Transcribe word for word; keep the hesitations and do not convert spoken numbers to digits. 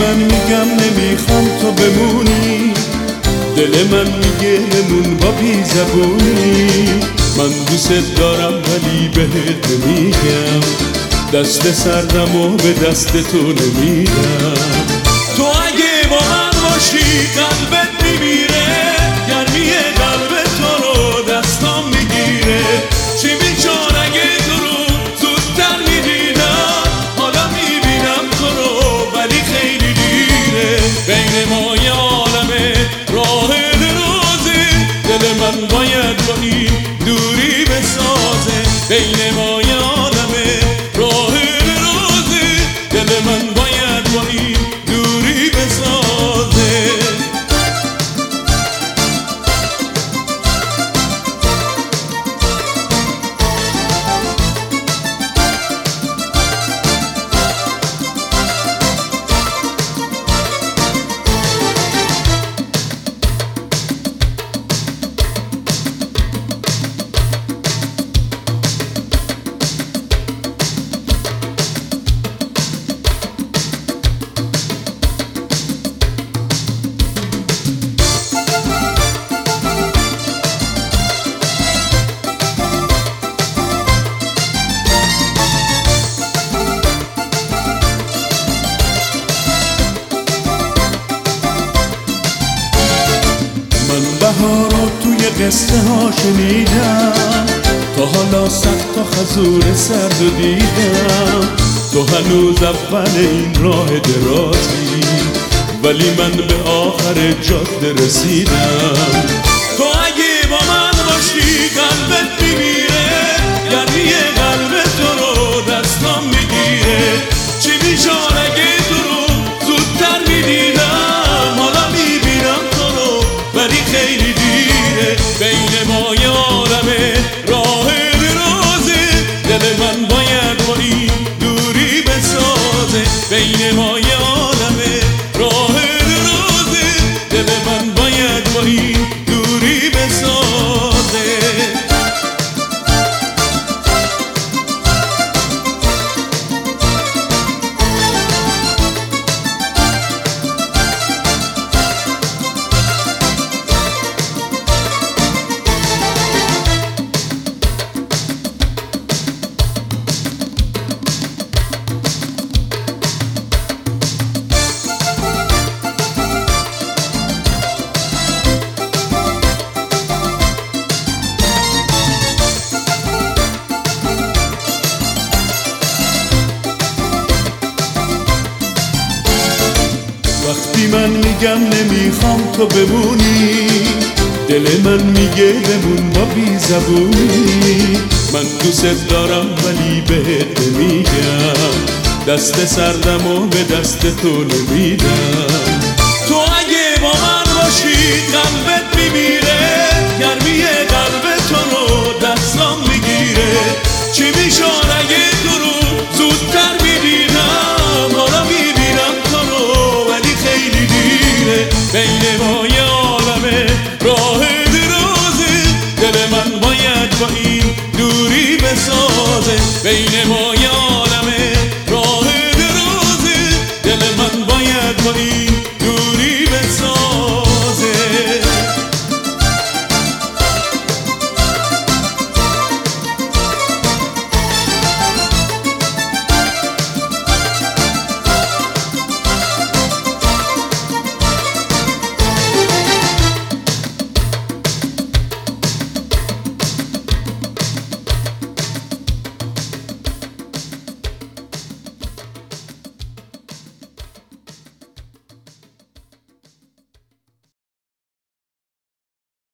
من میگم نمیخوام تو بمونی، دل من میگه بمون با بی زبونی. من دوست دارم ولی بهت نمیگم، دست سردم و به دست تو نمیدم. تو اگه با من باشی قلبت میمیره، گرمی قلب تو رو دستام میگیره. چی میشد اگه تو رو زودتر میدیدم، حالا میبینم تو رو ولی خیلی دیره. بین ما یه عالمه راه درازه، دل من باید با این دوری بسازه. بین ما یه عالمه راه درازه، دل من باید با این دوری بسازه. بهارو توی قصه ها شنیدم، تا حالا صد تا خزور سرد و دیدم. تو هنوز اول این راه درازی، ولی من به آخر جاده رسیدم. تو اگه با من باشی قلبت میمیره، گرمی قلب تو رو دستام میگیره. چی میشد اگه تو رو زودتر میدیدم، حالا میبینم تو رو ولی خیلی دیره. بین ما یه عالمه راه درازه، دل من باید با این دوری بسازه. بین ما یه عالمه راه درازه، دل من باید با این دوری بسازه. وقتی من میگم نمیخوام تو بمونی، دل من میگه بمون با بی زبونی. من دوست دارم ولی بهت نمیگم، دست سردم و به دست تو نمیدم. تو اگه با من باشی قلبت میمیره، گرمی قلب تو رو دستام میگیره. چی میشد اگه تو رو زودتر میدیدم، حالا میبینم تو رو ولی خیلی دیره. بین ما یه عالمه راه درازه، دل من باید با این دوری بسازه. بین ما